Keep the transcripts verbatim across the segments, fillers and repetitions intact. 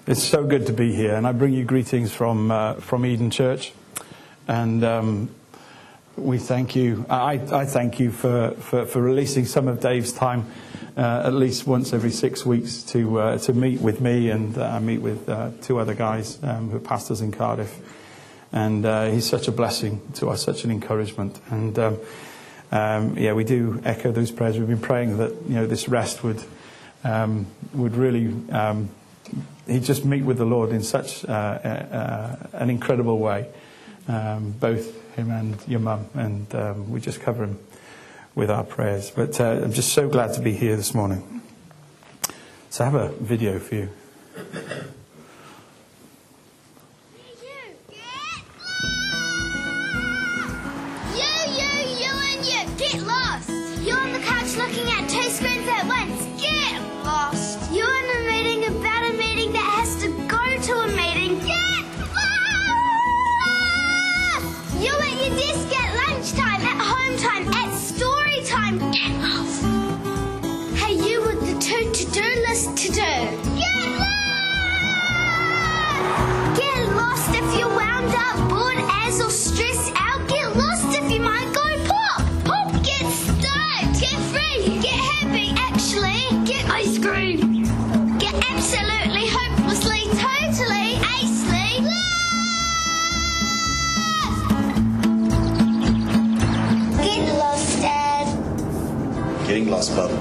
It's so good to be here, and I bring you greetings from uh, from Eden Church, and um, we thank you. I, I thank you for, for, for releasing some of Dave's time, uh, at least once every six weeks, to uh, to meet with me, and uh, I meet with uh, two other guys um, who are pastors in Cardiff, and uh, he's such a blessing to us, such an encouragement, and um, um, yeah, we do echo those prayers. We've been praying that you know this rest would um, would really. Um, He'd just meet with the Lord in such uh, uh, an incredible way, um, both him and your mum, and um, we just cover him with our prayers. But uh, I'm just so glad to be here this morning. So I have a video for you. You, you, you and you, get lost! You're on the couch looking at two screens at once. Get lost! You're in a meeting about a meeting that has to go to a meeting. Get lost! You at your desk at lunchtime, at home time, at story time. Get lost! Hey, you with the two to-do list to do. Get lost! Get lost if you're wound up, bored as or stressed out. Get lost if you might go pop. Pop, get stoked. Get free. Get happy, actually. Get ice cream. Get absolutely, hopelessly, totally, acely lost. Get lost, Dad. Getting lost, Bub.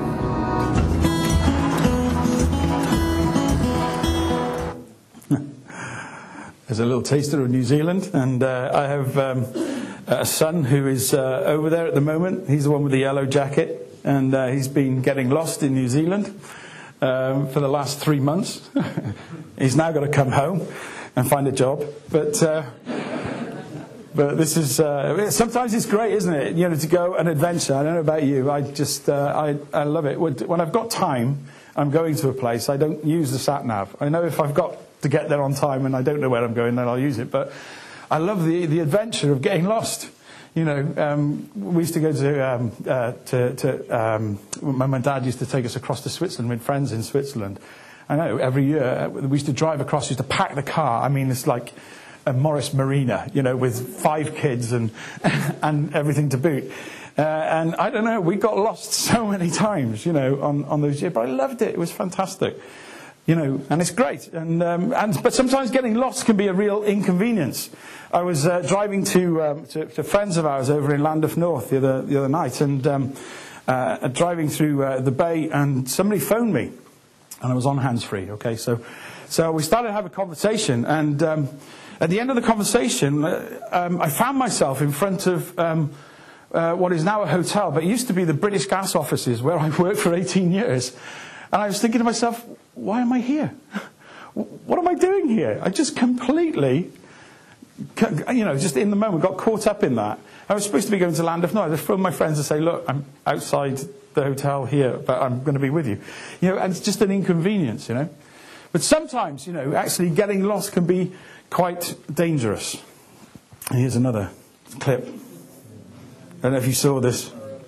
There's a little taster of New Zealand, and uh, I have um, a son who is uh, over there at the moment. He's the one with the yellow jacket, and uh, he's been getting lost in New Zealand um, for the last three months. He's now got to come home and find a job, but uh, but this is uh, sometimes it's great, isn't it? You know, to go an adventure. I don't know about you. I just uh, I I love it. When I've got time, I'm going to a place. I don't use the sat nav. I know if I've got to get there on time and I don't know where I'm going, then I'll use it. But I love the the adventure of getting lost. You know, um, we used to go to um, uh, to, to um, my mum and dad used to take us across to Switzerland with friends in Switzerland. I know every year we used to drive across. We used to pack the car. I mean, it's like a Morris Marina, you know, with five kids and and everything to boot. Uh, and I don't know, we got lost so many times, you know, on on those years. But I loved it. It was fantastic. You know, and it's great. And, um, and but sometimes getting lost can be a real inconvenience. I was uh, driving to, um, to to friends of ours over in Llandaff North the other the other night, and um, uh, driving through uh, the bay, and somebody phoned me, and I was on hands-free. Okay, so so we started to have a conversation, and um, at the end of the conversation, uh, um, I found myself in front of um, uh, what is now a hotel, but it used to be the British Gas offices where I worked for eighteen years. And I was thinking to myself, why am I here? What am I doing here? I just completely, you know, just in the moment got caught up in that. I was supposed to be going to Llandaff North. I just phoned my friends and say, look, I'm outside the hotel here, but I'm going to be with you. You know, and it's just an inconvenience, you know. But sometimes, you know, actually getting lost can be quite dangerous. And here's another clip. I don't know if you saw this.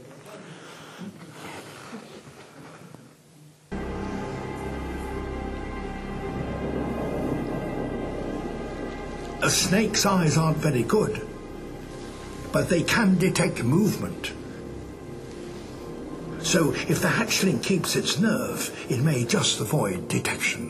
A snake's eyes aren't very good, but they can detect movement. So if the hatchling keeps its nerve, it may just avoid detection.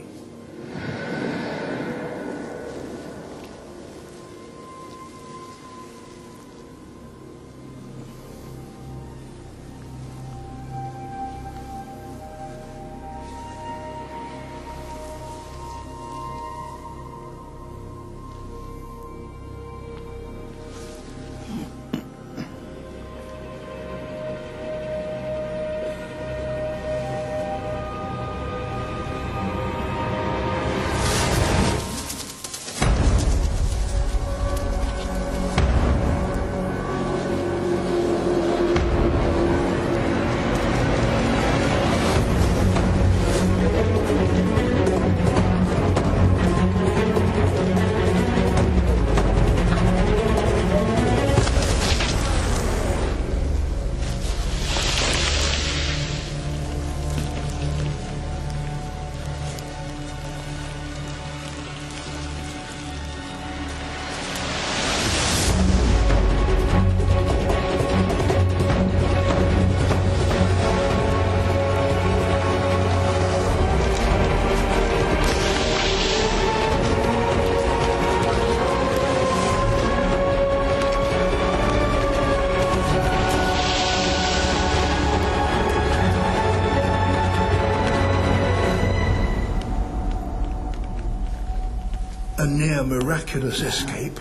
a near miraculous escape.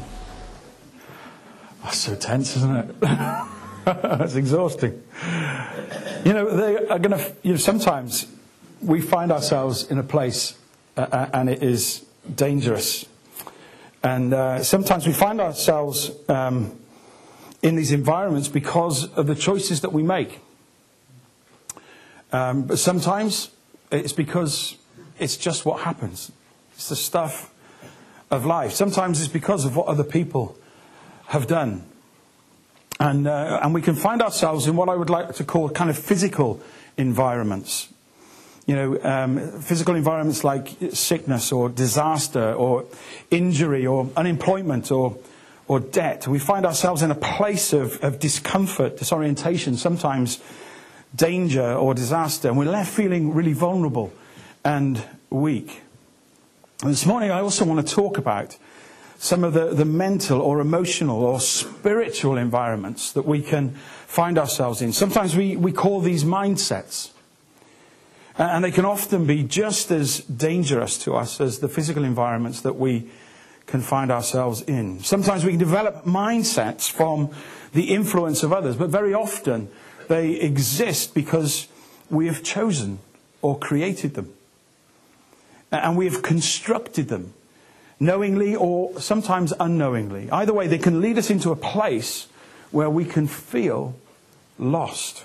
That's so tense, isn't it? It's exhausting. You know, they are going to. You know, sometimes we find ourselves in a place, uh, and it is dangerous. And uh, sometimes we find ourselves um, in these environments because of the choices that we make. Um, but sometimes it's because it's just what happens. It's the stuff of life. Sometimes it's because of what other people have done. And, uh, and we can find ourselves in what I would like to call kind of physical environments. You know, um, physical environments like sickness or disaster or injury or unemployment or or debt. We find ourselves in a place of, of discomfort, disorientation, sometimes danger or disaster, and we're left feeling really vulnerable and weak. And this morning I also want to talk about some of the, the mental or emotional or spiritual environments that we can find ourselves in. Sometimes we, we call these mindsets. And they can often be just as dangerous to us as the physical environments that we can find ourselves in. Sometimes we can develop mindsets from the influence of others, but very often they exist because we have chosen or created them. And we have constructed them, knowingly or sometimes unknowingly. Either way, they can lead us into a place where we can feel lost.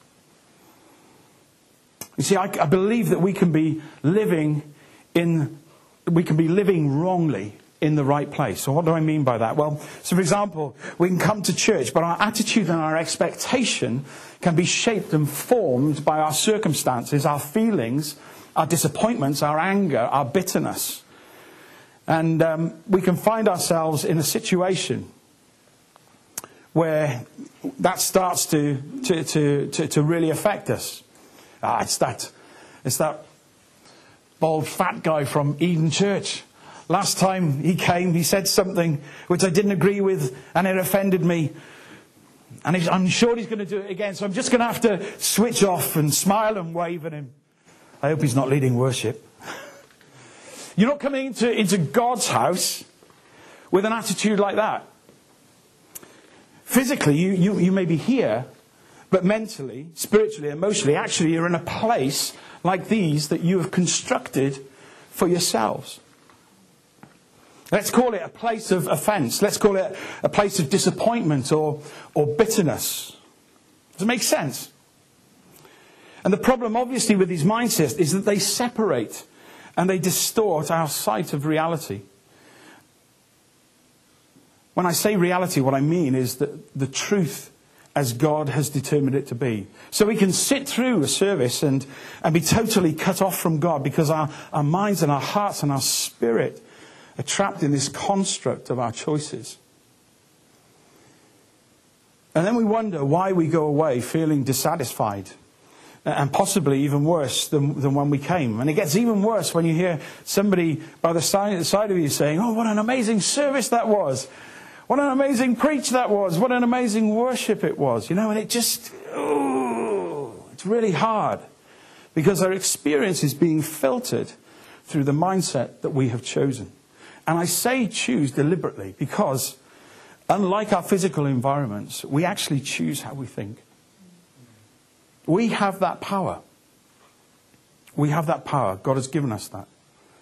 You see, I, I believe that we can be living in, we can be living wrongly in the right place. So what do I mean by that? Well, so for example, we can come to church, but our attitude and our expectation can be shaped and formed by our circumstances, our feelings, our disappointments, our anger, our bitterness. And um, we can find ourselves in a situation where that starts to, to, to, to, to really affect us. Ah, it's that, it's that bald fat guy from Eden Church. Last time he came, he said something which I didn't agree with, and it offended me. And I'm sure he's going to do it again, so I'm just going to have to switch off and smile and wave at him. I hope he's not leading worship. You're not coming into, into God's house with an attitude like that. Physically, you, you, you may be here, but mentally, spiritually, emotionally, actually you're in a place like these that you have constructed for yourselves. Let's call it a place of offence. Let's call it a place of disappointment or, or bitterness. Does it make sense? And the problem, obviously, with these mindsets is that they separate and they distort our sight of reality. When I say reality, what I mean is that the truth as God has determined it to be. So we can sit through a service and, and be totally cut off from God because our, our minds and our hearts and our spirit are trapped in this construct of our choices. And then we wonder why we go away feeling dissatisfied and possibly even worse than, than when we came. And it gets even worse when you hear somebody by the side, the side of you saying, "Oh, what an amazing service that was. What an amazing preach that was. What an amazing worship it was." You know, and it just, ooh, it's really hard because our experience is being filtered through the mindset that we have chosen. And I say choose deliberately because unlike our physical environments, we actually choose how we think. We have that power. We have that power. God has given us that.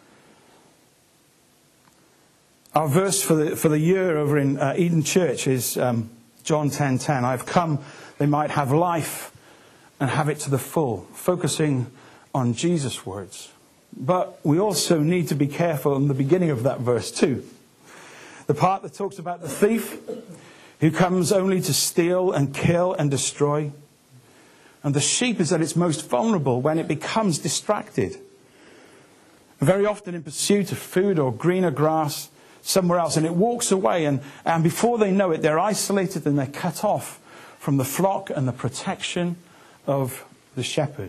Our verse for the for the year over in uh, Eden Church is um, John ten ten. "I've come they might have life and have it to the full," focusing on Jesus' words. But we also need to be careful in the beginning of that verse too. The part that talks about the thief who comes only to steal and kill and destroy. And the sheep is at its most vulnerable when it becomes distracted. Very often in pursuit of food or greener grass somewhere else. And it walks away, and, and before they know it, they're isolated and they're cut off from the flock and the protection of the shepherd.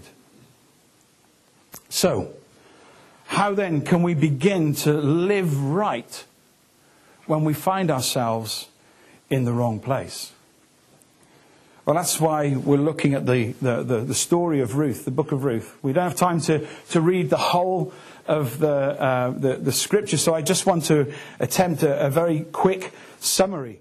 So, how then can we begin to live right when we find ourselves in the wrong place? Well, that's why we're looking at the, the, the, the story of Ruth, the book of Ruth. We don't have time to, to read the whole of the, uh, the, the scripture, so I just want to attempt a, a very quick summary.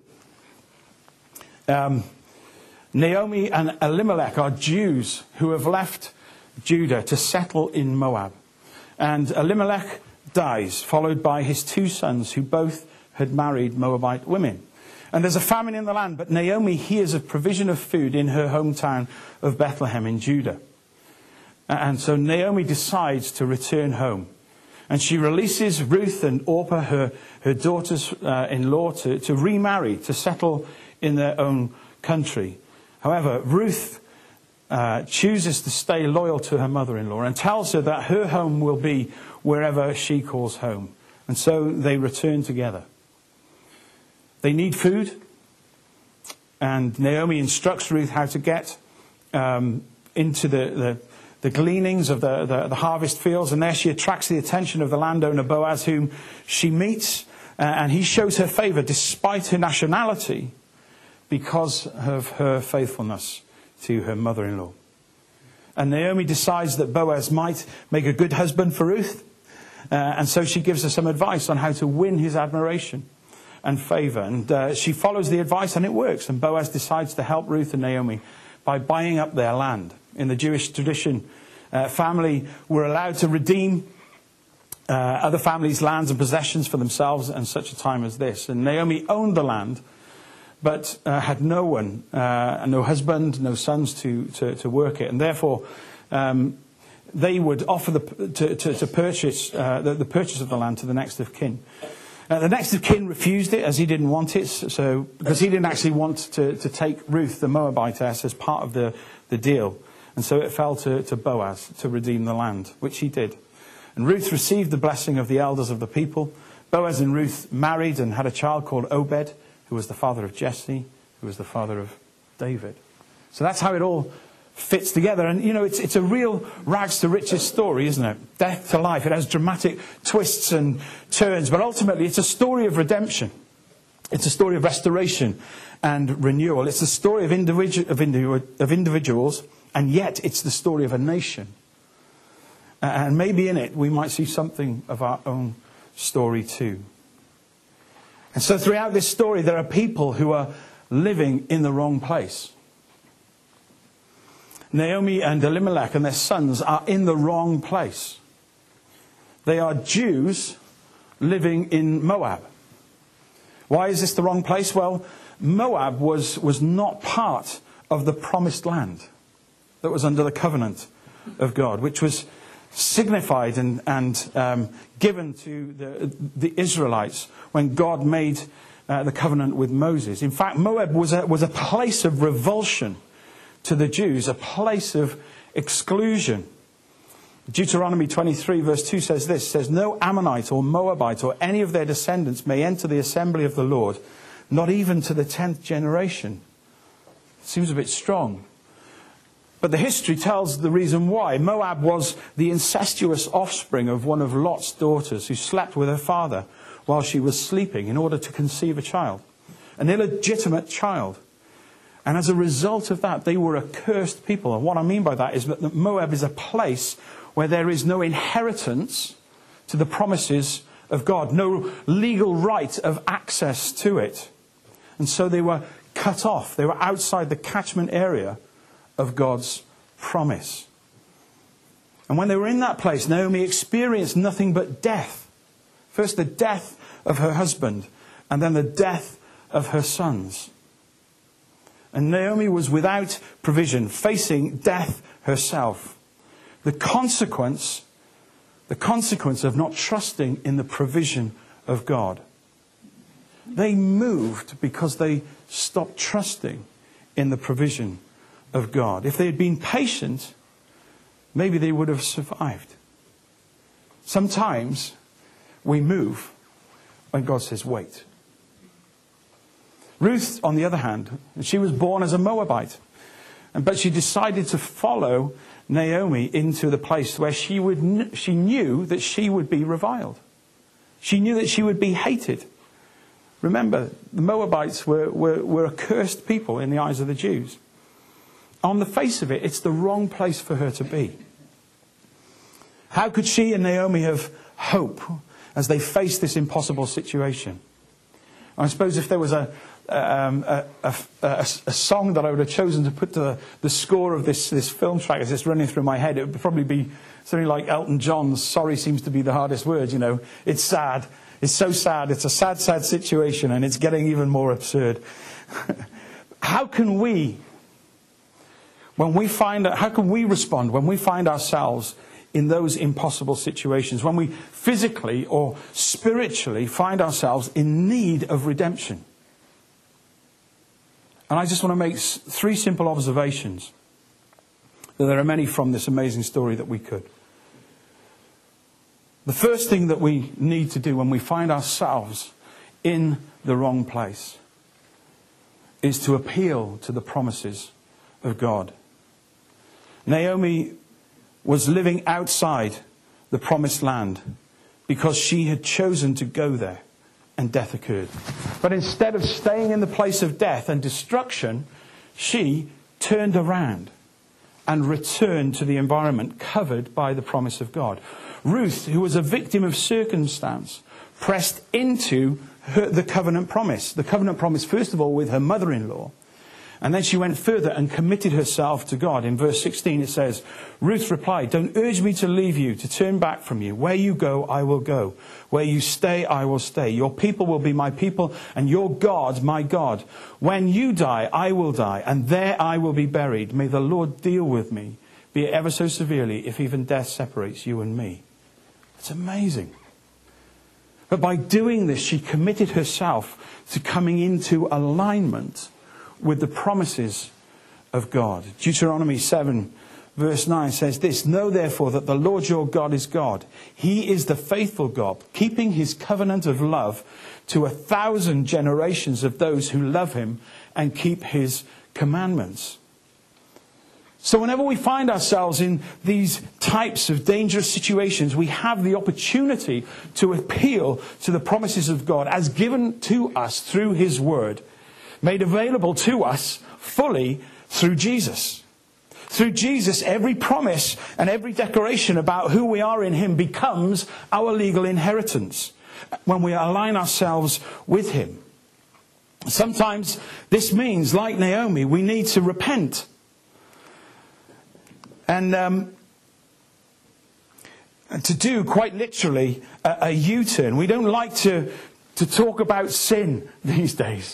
Um, Naomi and Elimelech are Jews who have left Judah to settle in Moab. And Elimelech dies, followed by his two sons who both had married Moabite women. And there's a famine in the land, but Naomi hears of provision of food in her hometown of Bethlehem in Judah. And so Naomi decides to return home. And she releases Ruth and Orpah, her, her daughters-in-law, to, to remarry, to settle in their own country. However, Ruth uh, chooses to stay loyal to her mother-in-law and tells her that her home will be wherever she calls home. And so they return together. They need food, and Naomi instructs Ruth how to get um, into the, the, the gleanings of the, the, the harvest fields, and there she attracts the attention of the landowner Boaz, whom she meets, uh, and he shows her favour despite her nationality because of her faithfulness to her mother-in-law. And Naomi decides that Boaz might make a good husband for Ruth, uh, and so she gives her some advice on how to win his admiration and favour. And uh, she follows the advice, and it works. And Boaz decides to help Ruth and Naomi by buying up their land. In the Jewish tradition, uh, family were allowed to redeem uh, other families' lands and possessions for themselves in such a time as this. And Naomi owned the land, but uh, had no one, uh, no husband, no sons to, to, to work it. And therefore, um, they would offer the, to, to, to purchase uh, the, the purchase of the land to the next of kin. Uh, the next of kin refused it as he didn't want it, so because he didn't actually want to, to take Ruth, the Moabitess, as part of the, the deal. And so it fell to, to Boaz to redeem the land, which he did. And Ruth received the blessing of the elders of the people. Boaz and Ruth married and had a child called Obed, who was the father of Jesse, who was the father of David. So that's how it all fits together. And, you know, it's, it's a real rags to riches story, isn't it? Death to life. It has dramatic twists and turns. But ultimately, it's a story of redemption. It's a story of restoration and renewal. It's a story of, individu- of, individu- of individuals, and yet it's the story of a nation. And maybe in it, we might see something of our own story too. And so throughout this story, there are people who are living in the wrong place. Naomi and Elimelech and their sons are in the wrong place. They are Jews living in Moab. Why is this the wrong place? Well, Moab was, was not part of the promised land that was under the covenant of God, which was signified and, and um, given to the, the Israelites when God made uh, the covenant with Moses. In fact, Moab was a, was a place of revulsion to the Jews, a place of exclusion. Deuteronomy twenty-three verse two says this, says, "No Ammonite or Moabite or any of their descendants may enter the assembly of the Lord, not even to the tenth generation." Seems a bit strong. But the history tells the reason why. Moab was the incestuous offspring of one of Lot's daughters who slept with her father while she was sleeping in order to conceive a child. An illegitimate child. And as a result of that, they were a cursed people. And what I mean by that is that Moab is a place where there is no inheritance to the promises of God. No legal right of access to it. And so they were cut off. They were outside the catchment area of God's promise. And when they were in that place, Naomi experienced nothing but death. First the death of her husband, and then the death of her sons. And Naomi was without provision, facing death herself. The consequence, the consequence of not trusting in the provision of God. They moved because they stopped trusting in the provision of God. If they had been patient, maybe they would have survived. Sometimes we move when God says wait. Ruth, on the other hand, she was born as a Moabite, but she decided to follow Naomi into the place where she would, she knew that she would be reviled. She knew that she would be hated. Remember, the Moabites were, were, were a cursed people in the eyes of the Jews. on the face of it, it's the wrong place for her to be. How could she and Naomi have hope as they faced this impossible situation? I suppose if there was a, um, a, a, a, a song that I would have chosen to put to the, the score of this, this film track as it's running through my head, it would probably be something like Elton John's "Sorry Seems to Be the Hardest Word." You know, it's sad. It's so sad. It's a sad, sad situation, and it's getting even more absurd. How can we, when we find, how can we respond when we find ourselves in those impossible situations, when we physically or spiritually find ourselves in need of redemption? And I just want to make three simple observations. There are many from this amazing story that we could. The first thing that we need to do when we find ourselves in the wrong place is to appeal to the promises of God. Naomi was living outside the promised land because she had chosen to go there and death occurred. But instead of staying in the place of death and destruction, she turned around and returned to the environment covered by the promise of God. Ruth, who was a victim of circumstance, pressed into her, the covenant promise. The covenant promise, first of all, with her mother-in-law. And then she went further and committed herself to God. In verse sixteen it says, Ruth replied, "Don't urge me to leave you, to turn back from you. Where you go, I will go. Where you stay, I will stay. Your people will be my people, and your God, my God. When you die, I will die, and there I will be buried. May the Lord deal with me, be it ever so severely, if even death separates you and me." It's amazing. But by doing this, she committed herself to coming into alignment with the promises of God. Deuteronomy seven verse nine says this, "Know therefore that the Lord your God is God. He is the faithful God, keeping his covenant of love to a thousand generations of those who love him and keep his commandments." So whenever we find ourselves in these types of dangerous situations, we have the opportunity to appeal to the promises of God as given to us through his word, made available to us fully through Jesus. Through Jesus, every promise and every declaration about who we are in him becomes our legal inheritance when we align ourselves with him. Sometimes this means, like Naomi, we need to repent. And um, to do, quite literally, a, a U-turn. We don't like to, to talk about sin these days.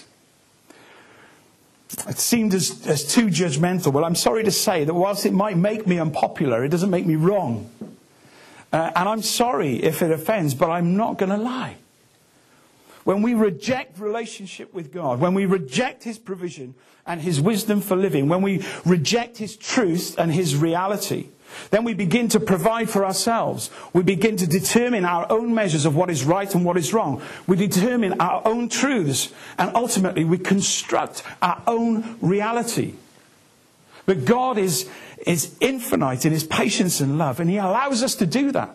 It seemed as, as too judgmental. Well, I'm sorry to say that whilst it might make me unpopular, it doesn't make me wrong. Uh, and I'm sorry if it offends, but I'm not going to lie. When we reject relationship with God, when we reject his provision and his wisdom for living, when we reject his truth and his reality, then we begin to provide for ourselves. We begin to determine our own measures of what is right and what is wrong. We determine our own truths, and ultimately we construct our own reality. But God is, is infinite in his patience and love, and he allows us to do that.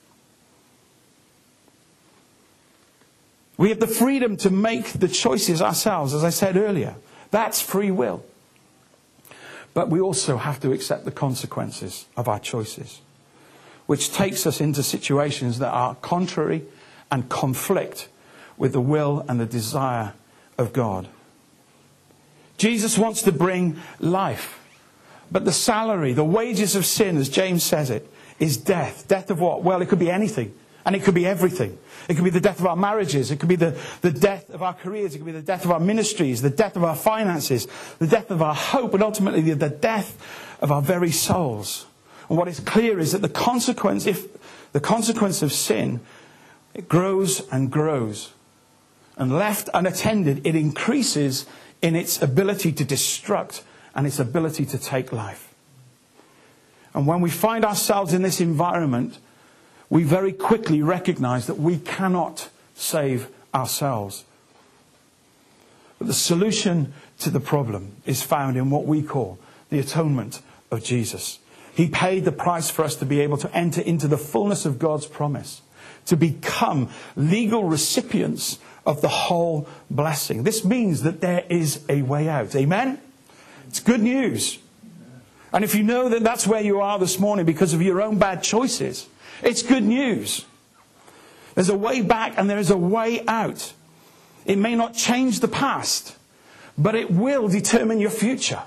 We have the freedom to make the choices ourselves, as I said earlier. That's free will. But we also have to accept the consequences of our choices, which takes us into situations that are contrary and conflict with the will and the desire of God. Jesus wants to bring life, but the salary, the wages of sin, as James says it, is death. Death of what? Well, it could be anything. And it could be everything. It could be the death of our marriages. It could be the, the death of our careers. It could be the death of our ministries, the death of our finances, the death of our hope, and ultimately the, the death of our very souls. And what is clear is that the consequence, if the consequence of sin, it grows and grows. And left unattended, it increases in its ability to destruct and its ability to take life. And when we find ourselves in this environment, we very quickly recognize that we cannot save ourselves. But the solution to the problem is found in what we call the atonement of Jesus. He paid the price for us to be able to enter into the fullness of God's promise, to become legal recipients of the whole blessing. This means that there is a way out. Amen? It's good news. And if you know that that's where you are this morning because of your own bad choices, it's good news. There's a way back and there is a way out. It may not change the past, but it will determine your future.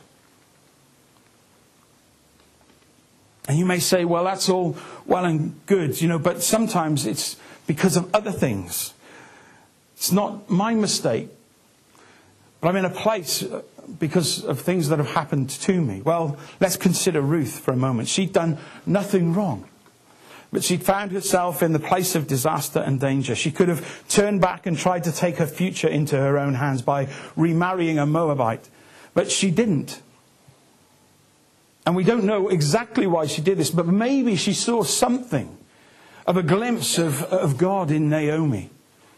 And you may say, well, that's all well and good, you know, but sometimes it's because of other things. It's not my mistake, but I'm in a place because of things that have happened to me. Well, let's consider Ruth for a moment. She'd done nothing wrong, but she'd found herself in the place of disaster and danger. She could have turned back and tried to take her future into her own hands by remarrying a Moabite, but she didn't. And we don't know exactly why she did this, but maybe she saw something of a glimpse of, of God in Naomi.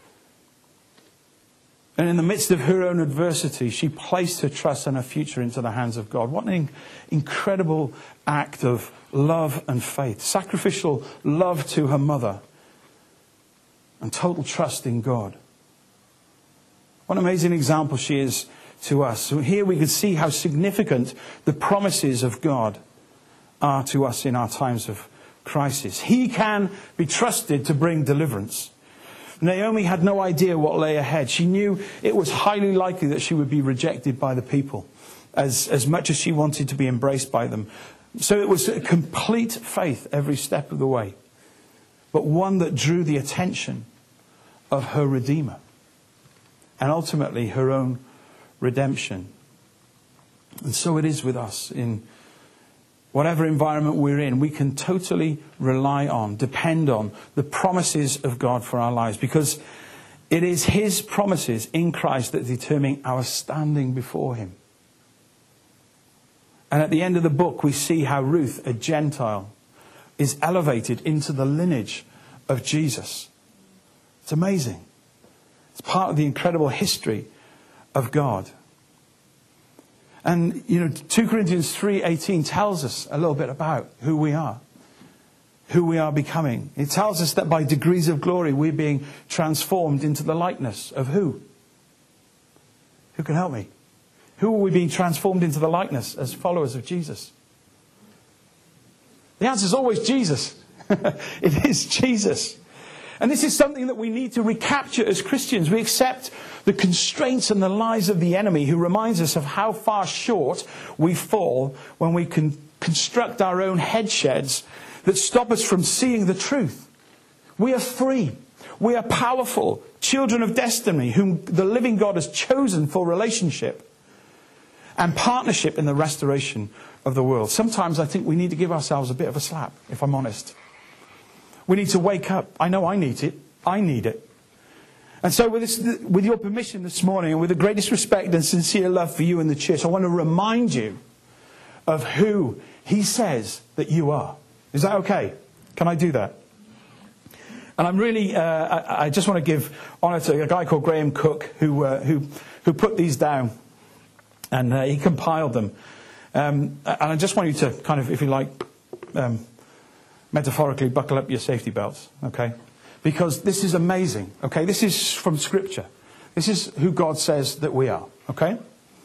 And in the midst of her own adversity, she placed her trust and her future into the hands of God. What an incredible act of love and faith. Sacrificial love to her mother. And total trust in God. What an amazing example she is to us. So here we can see how significant the promises of God are to us in our times of crisis. He can be trusted to bring deliverance. Naomi had no idea what lay ahead. She knew it was highly likely that she would be rejected by the people as, as much as she wanted to be embraced by them. So it was a complete faith every step of the way, but one that drew the attention of her Redeemer and ultimately her own redemption. And so it is with us in whatever environment we're in. We can totally rely on, depend on the promises of God for our lives, because it is His promises in Christ that determine our standing before Him. And at the end of the book, we see how Ruth, a Gentile, is elevated into the lineage of Jesus. It's amazing. It's part of the incredible history of God. And, you know, two Corinthians three eighteen tells us a little bit about who we are, who we are becoming. It tells us that by degrees of glory, we're being transformed into the likeness of who? Who can help me? Who are we being transformed into the likeness as followers of Jesus? The answer is always Jesus. It is Jesus. And this is something that we need to recapture as Christians. We accept the constraints and the lies of the enemy, who reminds us of how far short we fall when we can construct our own headsheds that stop us from seeing the truth. We are free. We are powerful, children of destiny, whom the living God has chosen for relationship and partnership in the restoration of the world. Sometimes I think we need to give ourselves a bit of a slap, if I'm honest. We need to wake up. I know I need it. I need it. And so with, this, with your permission this morning, and with the greatest respect and sincere love for you and the church, I want to remind you of who He says that you are. Is that okay? Can I do that? And I'm really, uh, I, I just want to give honour to a guy called Graham Cook, who uh, who who put these down, and uh, he compiled them. Um, and I just want you to kind of, if you like, um, metaphorically buckle up your safety belts, okay? Because this is amazing, okay? This is from Scripture. This is who God says that we are, okay?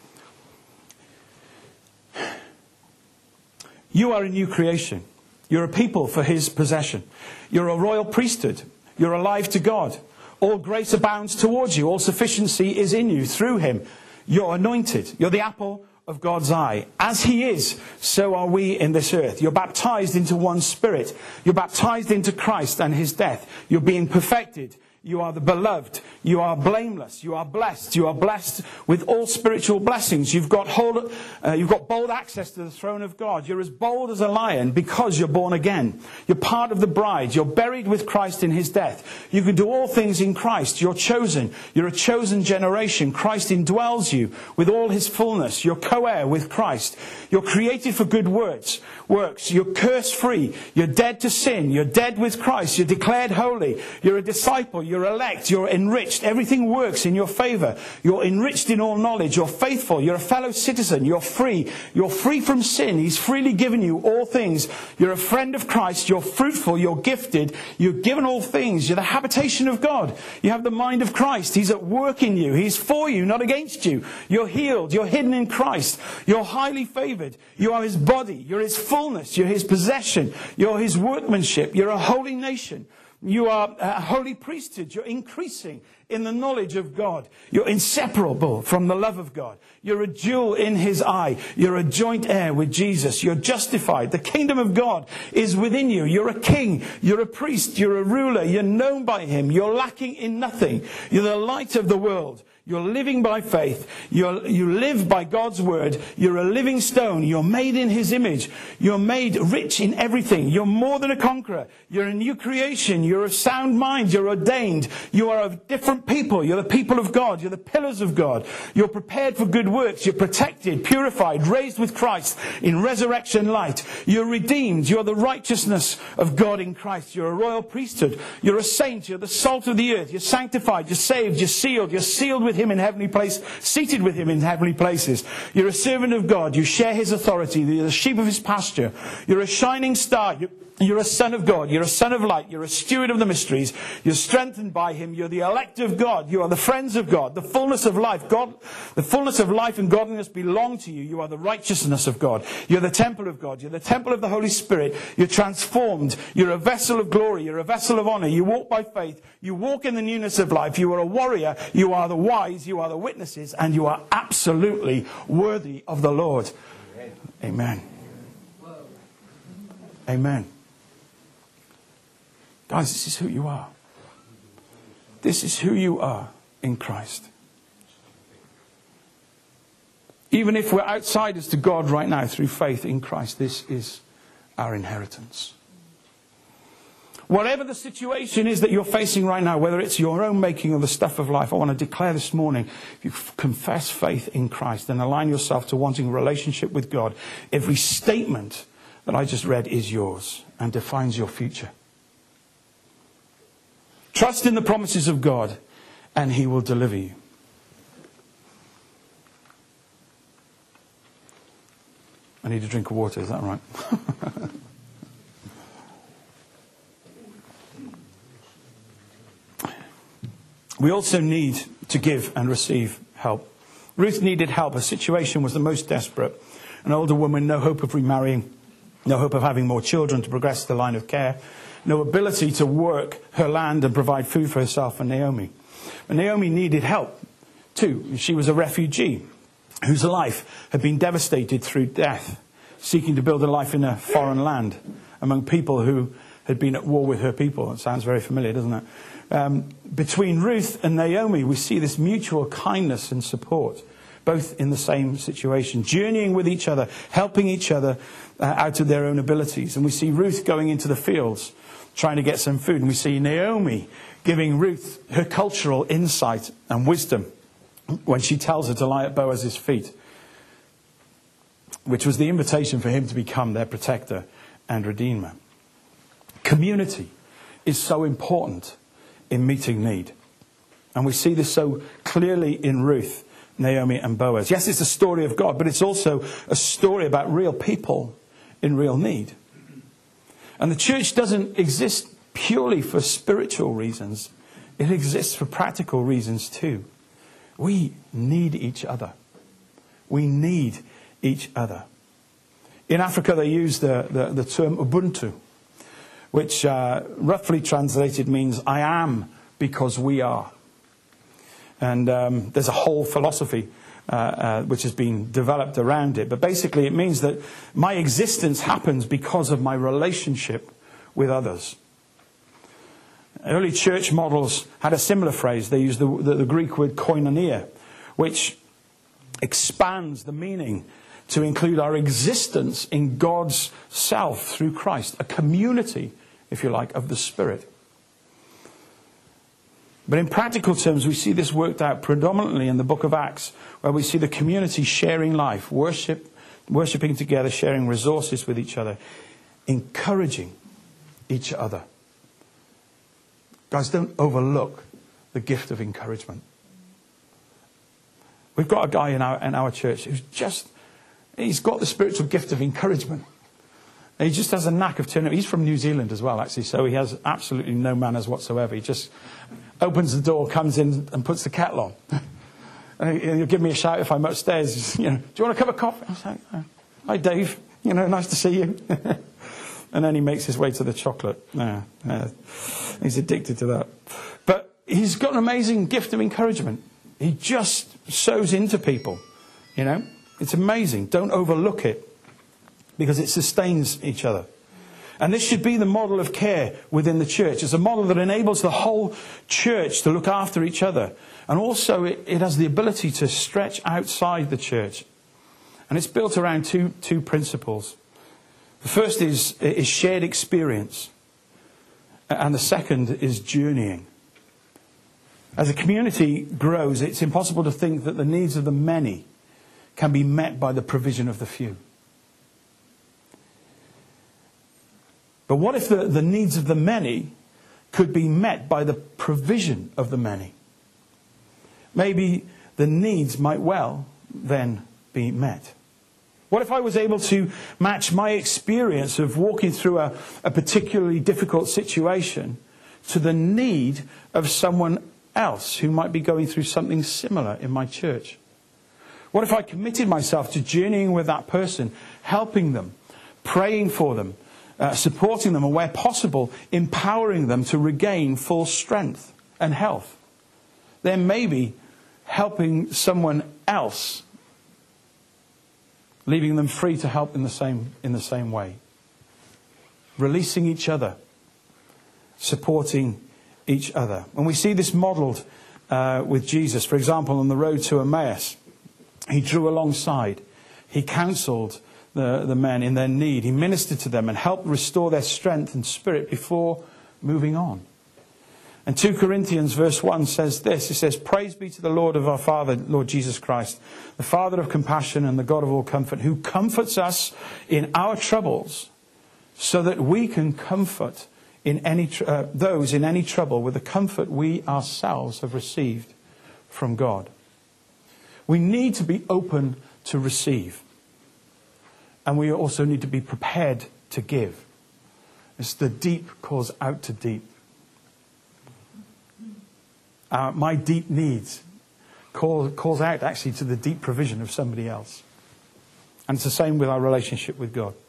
You are a new creation. You're a people for His possession. You're a royal priesthood. You're alive to God. All grace abounds towards you. All sufficiency is in you through Him. You're anointed. You're the apple of God's eye. As He is, so are we in this earth. You're baptized into one Spirit. You're baptized into Christ and His death. You're being perfected. You are the beloved. You are blameless. You are blessed. You are blessed with all spiritual blessings. You've got hold, uh, you've got bold access to the throne of God. You're as bold as a lion because you're born again. You're part of the bride. You're buried with Christ in His death. You can do all things in Christ. You're chosen. You're a chosen generation. Christ indwells you with all His fullness. You're co-heir with Christ. You're created for good works. Works. You're curse free. You're dead to sin. You're dead with Christ. You're declared holy. You're a disciple. You're You're elect. You're enriched. Everything works in your favor. You're enriched in all knowledge. You're faithful. You're a fellow citizen. You're free. You're free from sin. He's freely given you all things. You're a friend of Christ. You're fruitful. You're gifted. You're given all things. You're the habitation of God. You have the mind of Christ. He's at work in you. He's for you, not against you. You're healed. You're hidden in Christ. You're highly favored. You are his body. You're his fullness. You're his possession. You're his workmanship. You're a holy nation. You are a holy priesthood. You're increasing in the knowledge of God. You're inseparable from the love of God. You're a jewel in his eye. You're a joint heir with Jesus. You're justified. The kingdom of God is within you. You're a king. You're a priest. You're a ruler. You're known by him. You're lacking in nothing. You're the light of the world. You're living by faith. You're, you live by God's word. You're a living stone. You're made in his image. You're made rich in everything. You're more than a conqueror. You're a new creation. You're of sound mind. You're ordained. You are of different people. You're the people of God. You're the pillars of God. You're prepared for good works. You're protected, purified, raised with Christ in resurrection light. You're redeemed. You're the righteousness of God in Christ. You're a royal priesthood. You're a saint. You're the salt of the earth. You're sanctified. You're saved. You're sealed. You're sealed with him in heavenly place, seated with him in heavenly places. You're a servant of God. You share his authority. You're the sheep of his pasture. You're a shining star. You're, you're a son of God. You're a son of light. You're a steward of the mysteries. You're strengthened by him. You're the elect of God. You are the friends of God. The fullness of life. God, the fullness of life and godliness belong to you. You are the righteousness of God. You're the temple of God. You're the temple of the Holy Spirit. You're transformed. You're a vessel of glory. You're a vessel of honor. You walk by faith. You walk in the newness of life. You are a warrior. You are the wise. You are the witnesses. And you are absolutely worthy of the Lord. Amen. Amen. Guys, this is who you are. This is who you are in Christ. Even if we're outsiders to God right now through faith in Christ, this is our inheritance. Whatever the situation is that you're facing right now, whether it's your own making or the stuff of life, I want to declare this morning, if you confess faith in Christ and align yourself to wanting a relationship with God, every statement that I just read is yours and defines your future. Trust in the promises of God and he will deliver you. I need a drink of water, is that right? We also need to give and receive help. Ruth needed help. Her situation was the most desperate. An older woman, no hope of remarrying, no hope of having more children to progress the line of care, no ability to work her land and provide food for herself and Naomi. But Naomi needed help too. She was a refugee whose life had been devastated through death, seeking to build a life in a foreign land among people who had been at war with her people. It sounds very familiar, doesn't it? Um, between Ruth and Naomi, we see this mutual kindness and support, both in the same situation, journeying with each other, helping each other uh, out of their own abilities. And we see Ruth going into the fields, trying to get some food. And we see Naomi giving Ruth her cultural insight and wisdom when she tells her to lie at Boaz's feet, which was the invitation for him to become their protector and redeemer. Community is so important in meeting need. And we see this so clearly in Ruth, Naomi and Boaz. Yes, it's a story of God, but it's also a story about real people in real need. And the church doesn't exist purely for spiritual reasons. It exists for practical reasons too. We need each other. We need each other. In Africa, they use the, the, the term Ubuntu, which uh, roughly translated means I am because we are. And um, there's a whole philosophy uh, uh, which has been developed around it. But basically it means that my existence happens because of my relationship with others. Early church models had a similar phrase. They used the, the, the Greek word koinonia, which expands the meaning to include our existence in God's self through Christ. A community, if you like, of the Spirit. But in practical terms, we see this worked out predominantly in the book of Acts, where we see the community sharing life, worship, worshipping together, sharing resources with each other, encouraging each other. Guys, don't overlook the gift of encouragement. We've got a guy in our, in our church who's just, he's got the spiritual gift of encouragement. He just has a knack of turning. He's from New Zealand as well, actually, so he has absolutely no manners whatsoever. He just opens the door, comes in and puts the kettle on. And he'll give me a shout if I'm upstairs. You know, do you want a cup of coffee? I was like, oh, hi, Dave. You know, nice to see you. And then he makes his way to the chocolate. Yeah, yeah. He's addicted to that. But he's got an amazing gift of encouragement. He just sows into people. You know, it's amazing. Don't overlook it, because it sustains each other. And this should be the model of care within the church. It's a model that enables the whole church to look after each other. And also it, it has the ability to stretch outside the church. And it's built around two, two principles. The first is, is shared experience. And the second is journeying. As a community grows, it's impossible to think that the needs of the many can be met by the provision of the few. But what if the, the needs of the many could be met by the provision of the many? Maybe the needs might well then be met. What if I was able to match my experience of walking through a, a particularly difficult situation to the need of someone else who might be going through something similar in my church? What if I committed myself to journeying with that person, helping them, praying for them, Uh, supporting them, and where possible, empowering them to regain full strength and health? Then maybe helping someone else, leaving them free to help in the same, in the same way. Releasing each other, supporting each other. And we see this modelled uh, with Jesus. For example, on the road to Emmaus, he drew alongside, he counselled The, the men in their need. He ministered to them and helped restore their strength and spirit before moving on. And two Corinthians verse one says this. It says, "Praise be to the Lord of our Father, Lord Jesus Christ, the Father of compassion and the God of all comfort, who comforts us in our troubles, so that we can comfort in any tr- uh, those in any trouble with the comfort we ourselves have received from God." We need to be open to receive. And we also need to be prepared to give. It's the deep calls out to deep. Uh, my deep needs call, calls out actually to the deep provision of somebody else. And it's the same with our relationship with God.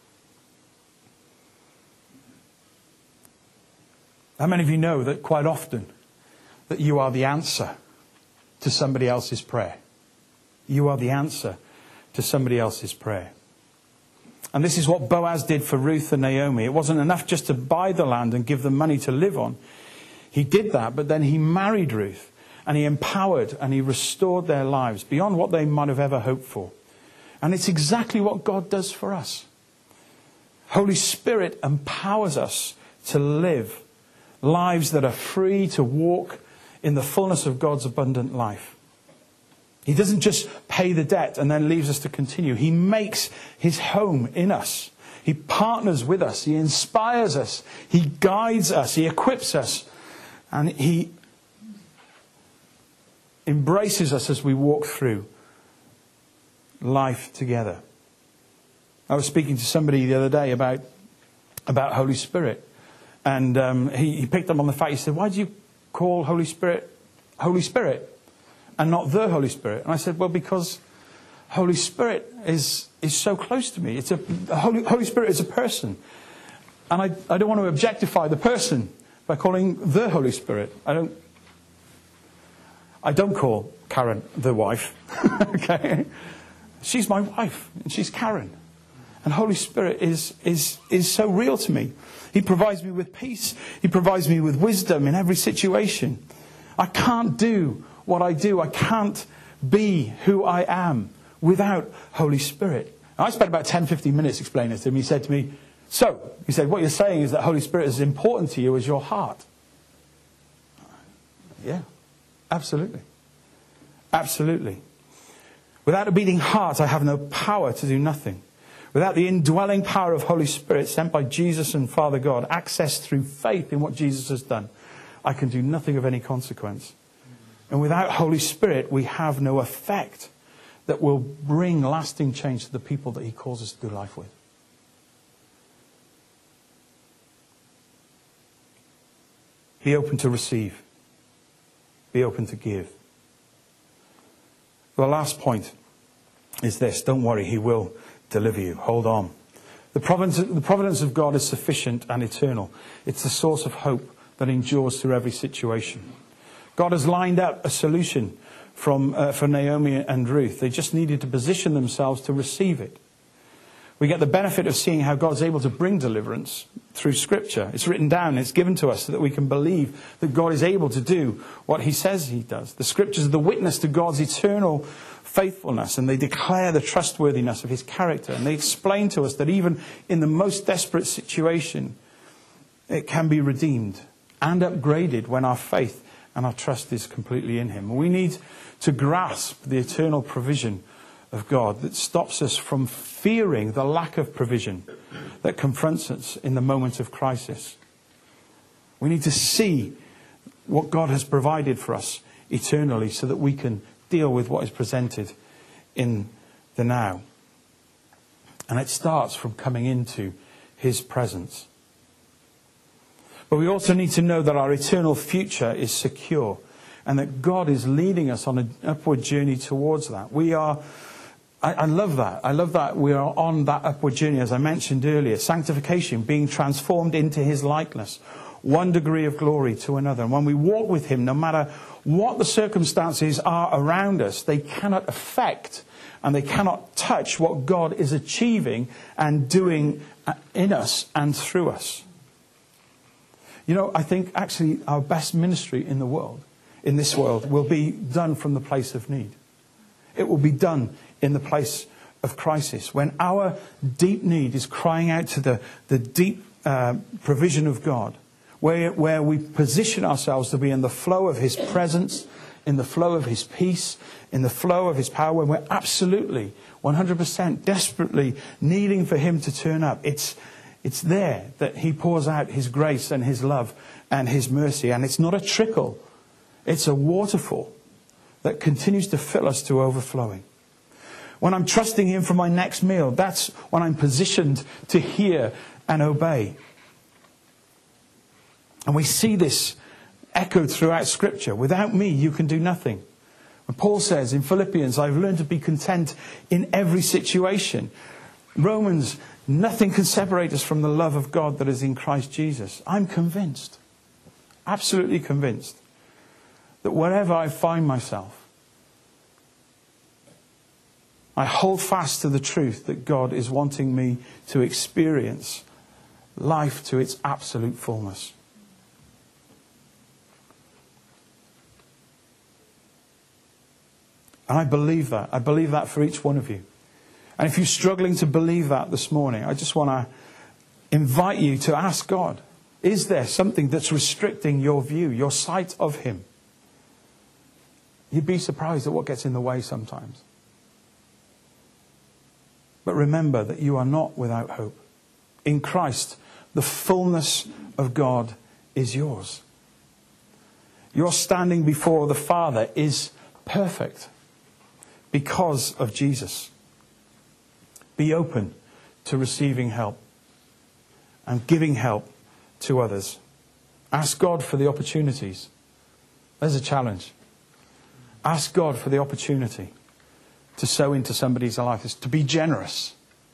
How many of you know that quite often that you are the answer to somebody else's prayer? You are the answer to somebody else's prayer. And this is what Boaz did for Ruth and Naomi. It wasn't enough just to buy the land and give them money to live on. He did that, but then he married Ruth, and he empowered and he restored their lives beyond what they might have ever hoped for. And it's exactly what God does for us. Holy Spirit empowers us to live lives that are free to walk in the fullness of God's abundant life. He doesn't just pay the debt and then leaves us to continue. He makes his home in us. He partners with us. He inspires us. He guides us. He equips us. And he embraces us as we walk through life together. I was speaking to somebody the other day about, about Holy Spirit. And um, he, he picked up on the fact, he said, "Why do you call Holy Spirit Holy Spirit and not the Holy Spirit?" And I said, well, because Holy Spirit is is so close to me. It's a Holy, Holy Spirit is a person. And I, I don't want to objectify the person by calling the Holy Spirit. I don't I don't call Karen the wife. Okay? She's my wife, and she's Karen. And Holy Spirit is is is so real to me. He provides me with peace. He provides me with wisdom in every situation. I can't do what I do. I can't be who I am without Holy Spirit. And I spent about ten, fifteen minutes explaining this to him. He said to me, so, he said, what you're saying is that Holy Spirit is as important to you as your heart. Yeah, absolutely. Absolutely. Without a beating heart, I have no power to do nothing. Without the indwelling power of Holy Spirit sent by Jesus and Father God, accessed through faith in what Jesus has done, I can do nothing of any consequence. And without Holy Spirit, we have no effect that will bring lasting change to the people that he calls us to do life with. Be open to receive. Be open to give. The last point is this. Don't worry, he will deliver you. Hold on. The providence, the providence of God is sufficient and eternal. It's the source of hope that endures through every situation. God has lined up a solution from, uh, for Naomi and Ruth. They just needed to position themselves to receive it. We get the benefit of seeing how God's able to bring deliverance through Scripture. It's written down, it's given to us so that we can believe that God is able to do what he says he does. The Scriptures are the witness to God's eternal faithfulness, and they declare the trustworthiness of his character. And they explain to us that even in the most desperate situation, it can be redeemed and upgraded when our faith and our trust is completely in him. We need to grasp the eternal provision of God that stops us from fearing the lack of provision that confronts us in the moment of crisis. We need to see what God has provided for us eternally so that we can deal with what is presented in the now. And it starts from coming into his presence. But we also need to know that our eternal future is secure and that God is leading us on an upward journey towards that. We are, I, I love that. I love that we are on that upward journey, as I mentioned earlier. Sanctification, being transformed into his likeness. One degree of glory to another. And when we walk with him, no matter what the circumstances are around us, they cannot affect and they cannot touch what God is achieving and doing in us and through us. You know, I think actually our best ministry in the world, in this world, will be done from the place of need. It will be done in the place of crisis. When our deep need is crying out to the, the deep uh, provision of God, where, where we position ourselves to be in the flow of his presence, in the flow of his peace, in the flow of his power, when we're absolutely, one hundred percent desperately needing for him to turn up. It's It's there that he pours out his grace and his love and his mercy. And it's not a trickle. It's a waterfall that continues to fill us to overflowing. When I'm trusting him for my next meal, that's when I'm positioned to hear and obey. And we see this echoed throughout Scripture. Without me, you can do nothing. And Paul says in Philippians, I've learned to be content in every situation. Romans, nothing can separate us from the love of God that is in Christ Jesus. I'm convinced, absolutely convinced, that wherever I find myself, I hold fast to the truth that God is wanting me to experience life to its absolute fullness. And I believe that. I believe that for each one of you. And if you're struggling to believe that this morning, I just want to invite you to ask God, is there something that's restricting your view, your sight of him? You'd be surprised at what gets in the way sometimes. But remember that you are not without hope. In Christ, the fullness of God is yours. Your standing before the Father is perfect because of Jesus. Be open to receiving help and giving help to others. Ask God for the opportunities. There's a challenge. Ask God for the opportunity to sow into somebody's life, to be generous.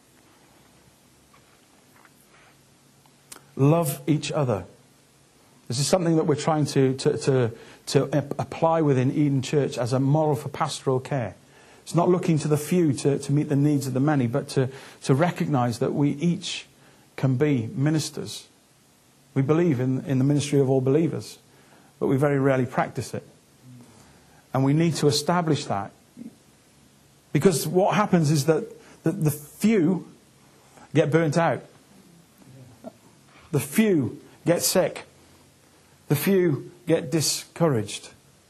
Love each other. This is something that we're trying to, to, to, to apply within Eden Church as a model for pastoral care. It's not looking to the few to, to meet the needs of the many, but to, to recognize that we each can be ministers. We believe in, in the ministry of all believers, but we very rarely practice it. And we need to establish that. Because what happens is that the, the few get burnt out. The few get sick. The few get discouraged.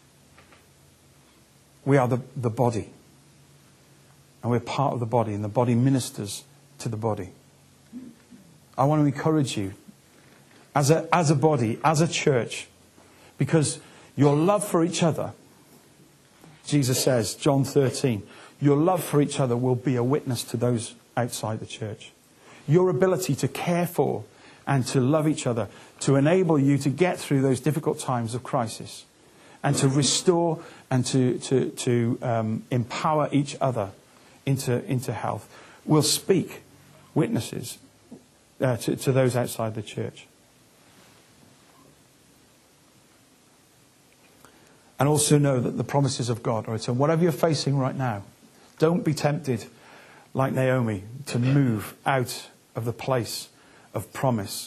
We are the, the body. And we're part of the body, and the body ministers to the body. I want to encourage you, as a, as a body, as a church, because your love for each other Jesus says, John thirteen, your love for each other will be a witness to those outside the church. Your ability to care for and to love each other, to enable you to get through those difficult times of crisis, and to restore and to, to, to um, empower each other into, into health, will speak witnesses uh, to, to those outside the church. And also know that the promises of God are eternal. Whatever you're facing right now, don't be tempted, like Naomi, to move out of the place of promise.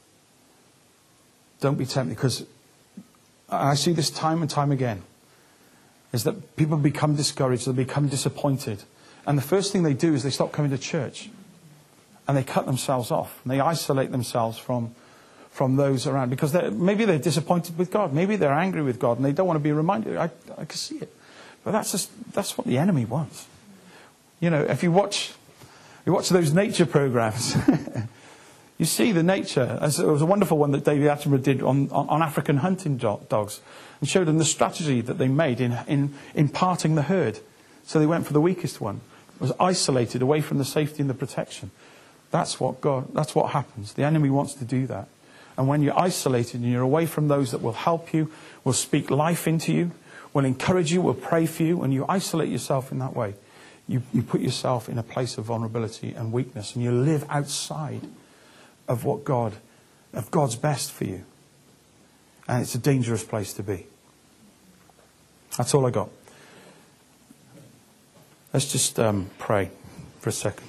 Don't be tempted, because I see this time and time again, is that people become discouraged, they become disappointed. And the first thing they do is they stop coming to church. And they cut themselves off. And they isolate themselves from, from those around. Because they're, maybe they're disappointed with God. Maybe they're angry with God and they don't want to be reminded. I, I can see it. But that's just, that's what the enemy wants. You know, if you watch, you watch those nature programs, you see the nature. There was a wonderful one that David Attenborough did on, on, on African hunting dogs, and showed them the strategy that they made in, in, in parting the herd. So they went for the weakest one. It was isolated away from the safety and the protection. That's what God, that's what happens. The enemy wants to do that. And when you're isolated and you're away from those that will help you, will speak life into you, will encourage you, will pray for you, and you isolate yourself in that way, you, you put yourself in a place of vulnerability and weakness, and you live outside of what God, of God's best for you. And it's a dangerous place to be. That's all I got. Let's just um, pray for a second.